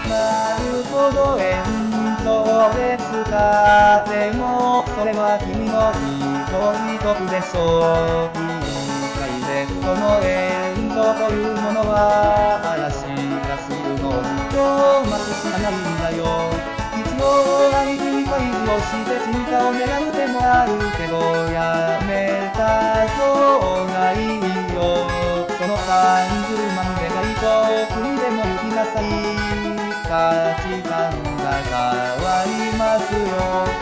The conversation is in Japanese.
なるほどそうですか。でもそれは君の意図でしょう。ダイレクトのというものは嵐がするのを待つしかないんだよ。必要愛に恋をして進化を願う手もあるけどやめた方がいいよ。その30万でないと国でも行きなさい。価値観が変わりますよ。